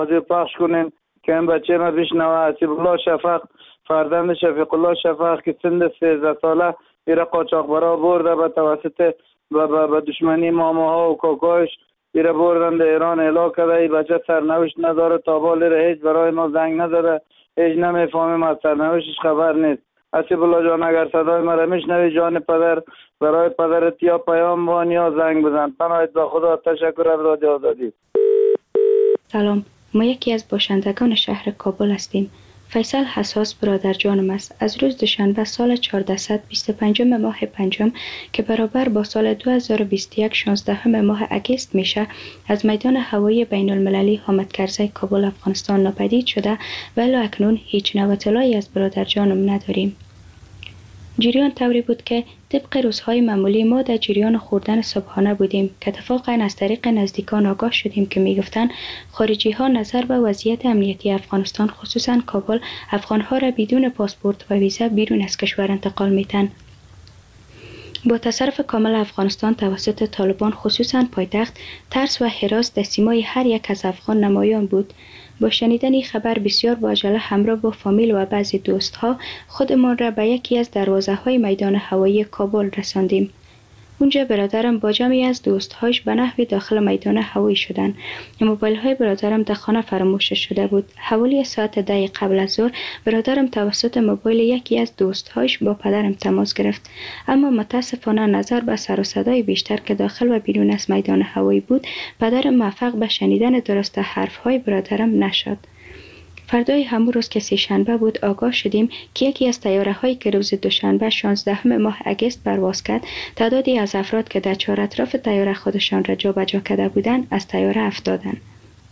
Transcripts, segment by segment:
پخش کنین که این بچه ما بشنوه. حسیب الله شفق، فرزند شفیق الله شفق که سن 13 ساله ایره قاچاقبرا برده به توسط به دشمنی ماماها و کاکایش ایره بردن در ایران اعلا کرده. این بچه سرنوشت نداره، تا بالی هیچ برای ما زنگ نداره، هیچ نمیفهمیم، از سرنوشتش خبر نیست. حسیب الله جان اگر صدای مرا میشنوی جان پدر، برای پدرت یا پیام بان یا زنگ بزن. پناهت به خدا. تشکر از رادیو آزادی. سلام، ما یکی از باشندگان شهر کابل هستیم. فیصل حساس برادر جانم است. از روز دوشنبه سال 1425 ماه پنجم که برابر با سال 2021 16 ماه اگست میشه، از میدان هوایی بین المللی حامد کرزی کابل افغانستان ناپدید شده و الی اکنون هیچ نو اطلاعی از برادر جانم نداریم. جریان طوری بود که طبق روزهای معمولی ما در جریان خوردن صبحانه بودیم که اتفاقا از طریق نزدیکان آگاه شدیم که میگفتن خارجی ها نظر به وضعیت امنیتی افغانستان خصوصا کابل افغان ها را بدون پاسپورت و ویزا بیرون از کشور انتقال میتن. با تصرف کامل افغانستان توسط طالبان خصوصا پایتخت، ترس و هراس در سیمای هر یک از افغان نمایان بود. با شنیدن این خبر بسیار با عجله همراه با فامیل و بعضی دوستها خودمان را به یکی از دروازه های میدان هوایی کابل رساندیم. اونجا برادرم با جمعی از دوستهاش به نحوی داخل میدان هوایی شدند. موبایل های برادرم در خانه فراموش شده بود. حوالی ساعت 10 قبل از ظهر برادرم توسط موبایل یکی از دوستهاش با پدرم تماس گرفت، اما متاسفانه نظر به سر و صدای بیشتر که داخل و بیرون از میدان هوایی بود، پدرم موفق به شنیدن درست حرف های برادرم نشد. فردای همون روز که سه‌شنبه بود آگاه شدیم که یکی از طیاره هایی که روز دوشنبه 16 ماه اگست پرواز کرد، تعدادی از افراد که در چهار اطراف طیاره خودشان را جابجا کرده بودند از طیاره افتادند.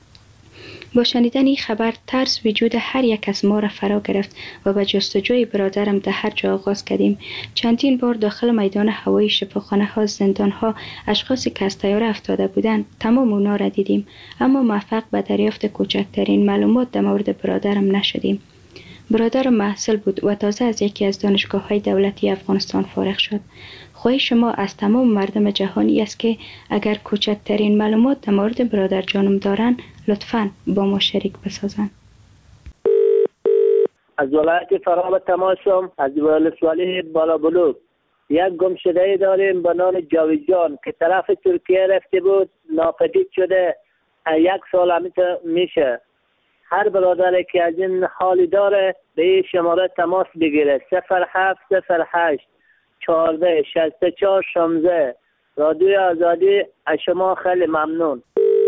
با شنیدن این خبر ترس وجود هر یک از ما را فرا گرفت و به جستجوی برادرم در هر جا آغاز کردیم. چندین بار داخل میدان هوایی، شفاخانه ها، زندان ها، اشخاصی که از طیاره افتاده بودند تمام اونا را دیدیم، اما موفق به دریافت کوچکترین معلومات در مورد برادرم نشدیم. برادرم محصل بود و تازه از یکی از دانشگاه‌های دولتی افغانستان فارغ شد. خواهش شما از تمام مردم جهانی است که اگر کوچکترین معلومات در مورد برادر جانم دارن لطفاً با ما شریک بسازن. از ولایت فراب تماسم، از ولسوالی بالابلوک یک گمشده داریم به نام جاویدجان که طرف ترکیه رفته بود، ناپدید شده. 1 سال میشه. هر برادری که از این حالی داره به این شماره تماس بگیره. 0708 14 64 16. رادیو آزادی از شما خیلی ممنون.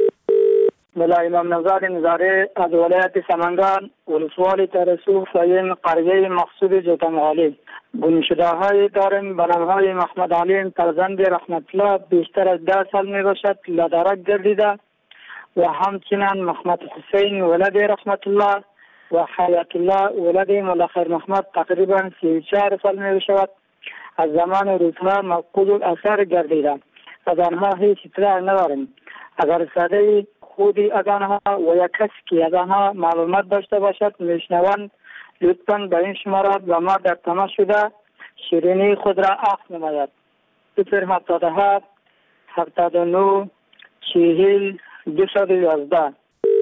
ملا امام نژاد نظاری از ولایت سمنگان، ولسوالی ترسوخ ساین قریه مقصود جوتنغالی. گمشده های داریم به نام های محمد علی فرزند رحمت الله، بیشتر از 10 سال می باشد لادرک گردیده، و همچنین محمد حسین ولد رحمت الله و حیات الله ولد ملاخر محمد تقریبا 34 سال می باشد. از زمان روزها مفقود الاثر گردیده. از آنها هیچ اطلاع نداریم. اگر صدای خودی از آنها و یا کسی که از آنها معلومات داشته باشد میشنوند، لطفاً به این شماره با ما در تماس شده شیرینی خود را عفو نماید. 077 79 40 211.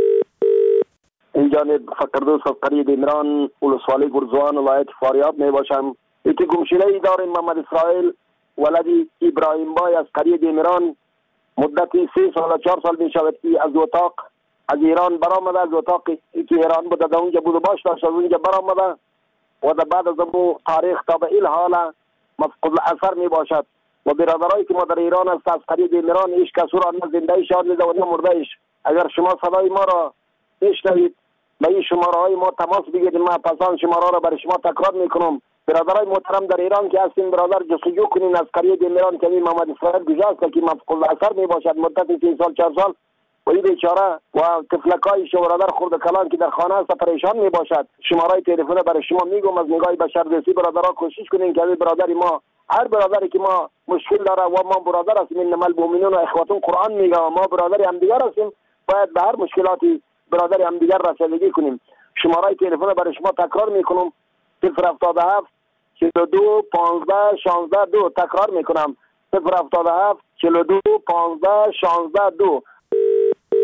این جانب فقردوس از قریه عمران، ولسوالی گرزوان، ولایت فاریاب می باشم. ایتی گمشده‌ای داریم محمد اسرائیل ولدی ابراهیم بای از قریه عمران. مدتی 3 سال 4 سال می شود که از اتاق از ایران برآمده. از اتاقی که ایران بوده در اونجا بود و باش داشت، از اونجا برآمده و در بعد از اون تاریخ تا به این حال مفقود الاثر می باشد. و برادرایی که ما در ایران است از قریه عمران هیچ کس را نه زنده شاد نیده و نه مرده ایش. اگر شما صدای ما را بشنوید به این شماره های ما تماس بگیرید. ما پسان شماره را برای شما تکرار میکنم. برادرای محترم در ایران که هستین، برادر جستجو کنین از قریه عمران که این محمد اسرائیل گذاشته که مفقود الاثر می باشد مدت 3 سال 4 سال و این بیچاره و طفلکای برادر خرد کلان که در خانه است پریشان می باشد. شماره تلفن برای شما میگم، از نگاه بشردوستی برادرها کوشش کنین که برادر ما، هر برادری که ما مشکل داره و ما برادر هستیم، انما المؤمنون اخوة قرآن میگه و ما برادر هم دیگر هستیم، باید به هر مشکلاتی برادر هم دیگر رسیدگی کنیم. شماره تلفن برای شما تکرار میکنم 077 42 15 16 2. تکرار میکنم 077 42 15 16 2.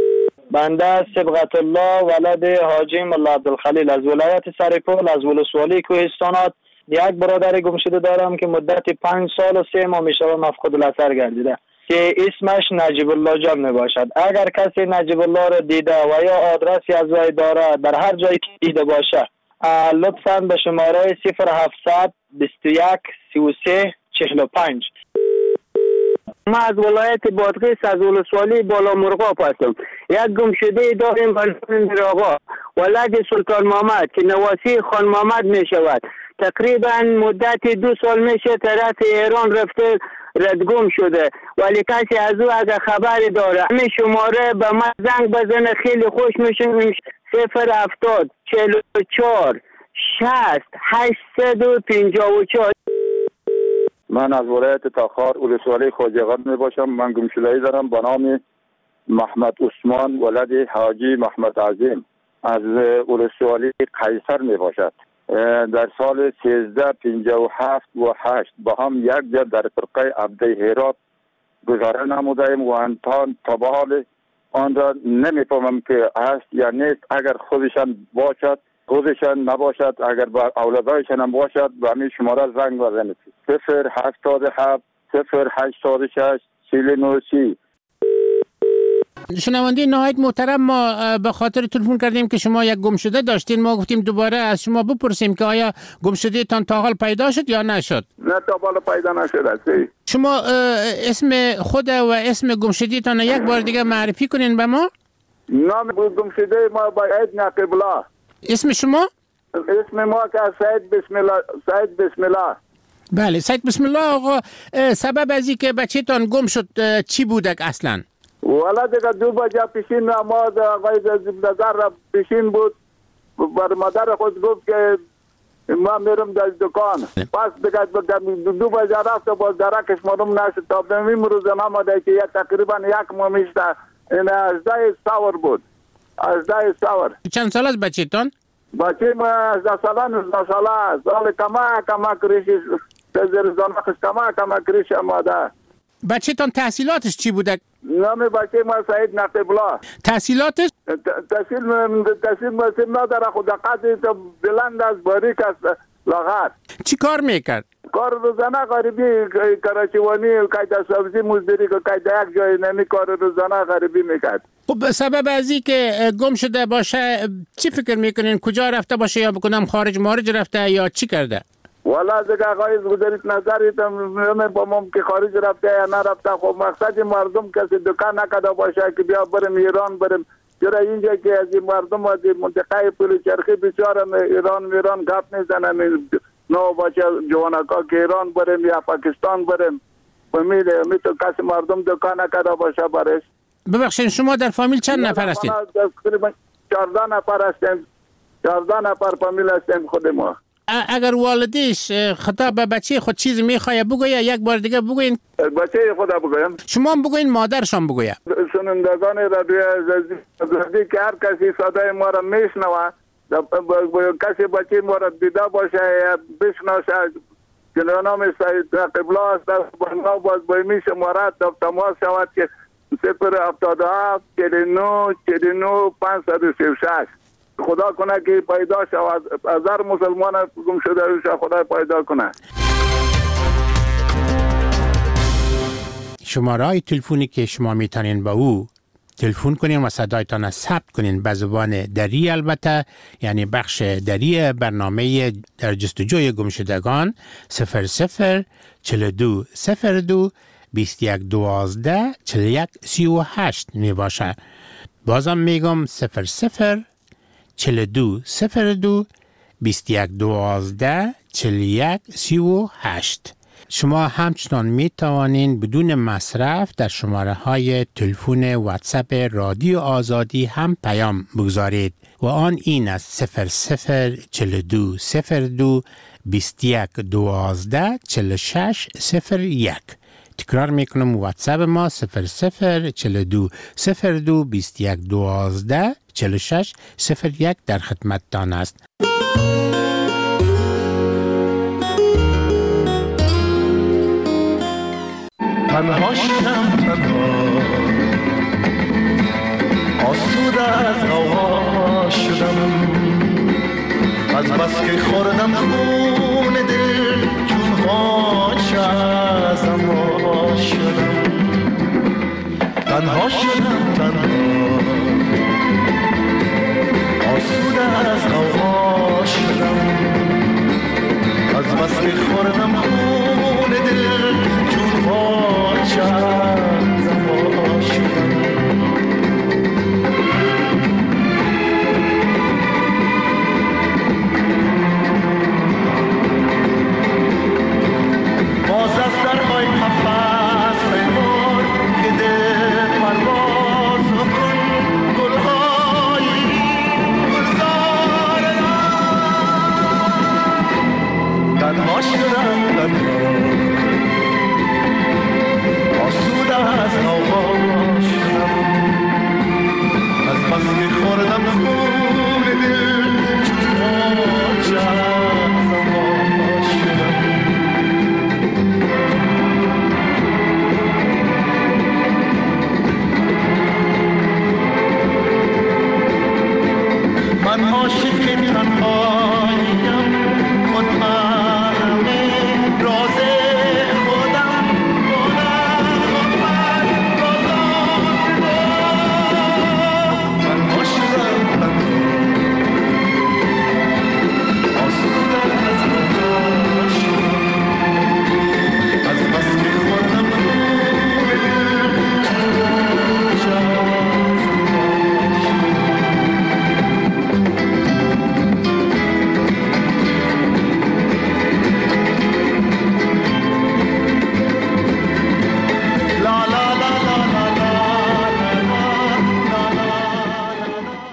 بنده صبغت الله ولد حاجی ملا عبدالخلیل از ولایت سرپل از ولسوالی کوهستانات یک برادر گم شده دارم که مدت 5 سال و 3 ماه میشود مفقود الاثر گردیده که اسمش نجیب الله جان می باشد. اگر کسی نجیب الله را دیده و یا آدرسی از وی داره در هر جایی که دیده باشه لطفاً به شماره 0700 21 33 45. ما از ولایت بادغیس از ولسوالی بالا مرغاب هستم. یک گمشده داریم به نام آقا ولد سلطان محمد که نواسی خان محمد می شود. تقریبا مدت 2 سال میشه طرف ایران رفته ردگم شده ولی کسی از او اگر خبری داره همین شماره به من زنگ بزنه خیلی خوش میشه. 070 44 60 854. من از ولایت تاخار ولسوالی خواجه‌قند می باشم. من گمشده‌ای دارم به نام محمد عثمان ولد حاجی محمد عظیم از ولسوالی قیصر می باشد. در سال 1357 و 8 با هم یک جا در فرقه عبده هرات گذاره نمودیم و انتان تا به حال آن را نمیفهمم که هست یا نیست. اگر خودشان باشد خودشان نباشد اگر با اولادایشان هم باشد به همین شماره زنگ بزنید 077 086 3930. شنونده نهایت محترم، ما به خاطر تلفن کردیم که شما یک گمشده داشتین. ما گفتیم دوباره از شما بپرسیم که آیا گمشده تان تا حال پیدا شد یا نشد؟ نه تا حال پیدا نشد. شما اسم خود و اسم گمشده تان یک بار دیگه معرفی کنین به ما. نام گمشده ما باید نقیب الله. اسم شما؟ اسم ما که سید بسم الله. سید بسم الله. بله سید بسم الله. آقا سبب از این که بچه تان گم شد چی بودک اصلا؟ والا دیگه 2 بجه پیشین نماز آقای نظر را پیشین بود. بر مادر خود گفت که ما میرم در دکان. پس دیگه 2 بجه رفت و باز درکش معلوم نشد. تا به این روز نماده که تقریبا 1 ماه میشته. این 18 سور بود. 18 سور. چند سال از بچه تان؟ بچه ما 18 ساله 19 ساله. سال کما کریشی تزیر زنخش کما کریش ماده. بچه تان تحصیلاتش چی بوده؟ نام بچه ما سید نقیب الله. تحصیلاتش؟ تحصیل مسیم نداره خود قدری تا بلند از باریک است لاغر. چی کار میکرد؟ کار روزانه غریبی کراچیوانی قاعده سبزی مزدوری که قاعده یک جای نمی کار روزانه غریبی میکرد. خب سبب از این که گم شده باشه چی فکر میکنین؟ کجا رفته باشه یا بکنم خارج مارج رفته یا چی کرده؟ والا دیگه آقای گذارید نظریت با مم که خارج رفته یا نرفته. خب مقصد مردم کسی دکان نکده باشه که بیا بریم ایران بریم. چرا اینجا که از این مردم از منطقه پلوچرخی بیچاره ایران گپ میزنن نو باشه جوانکا که ایران بریم یا پاکستان بریم. می تو کسی مردم دکان نکده باشه برش. ببخشید شما در فامیل چند نفر هستید؟ تقریبا 14 نفر هستیم. 14 نفر فامیل هستیم خود ما. اگر والدیش خطاب به بچه خود چیز میخواه بگویه یک بار دیگه بگوین. بچه خود بگویم. شما هم بگوین مادرشان بگویه. شنوندگان رادیو عزیزی که هر کسی صدای ما را میشنوه کسی بچه ما را دیده باشه یا بشناسه که نام سید نقیب الله است با باز بایمی شماره تماس شود که 077 49 49 536. خدا کنه که پیدا شود از هر مسلمان گم شده روش خدا پیدا کنه. شماره تلفنی که شما میتونین با او تلفن کنین و صدایتان ثبت کنین به زبان دری، البته یعنی بخش دری برنامه در جستجوی گمشدگان 00 42 02 21 12 41 38 می باشه. بازم میگم 00 42 02 21 12 41 38. شما همچنان می توانین بدون مصرف در شماره های تلفن واتساپ رادیو آزادی هم پیام بگذارید و آن این است 00 42 02 21 12 46 01. تکرار میکنم واتساپ ما 00 42 02 21 12 46 01 در خدمتتان است. تنها شدم تنها آسوده از غوغا شدم، از بس که خوردم خون دل چون غاچه ازم وا شدم. تنها شدم تنها، آسوده از غوغا شدم، از بس که خوردم خون دل چون غاچه ازم وا شدم. باز از درهای قفس ببار که دل پرواز کن، گلهای گلزار تنها شدم تنها، آسوده از غوغا شدم، از بس که خوردم خون دل چون غاچه ازم وا شدم. من عاشق تنها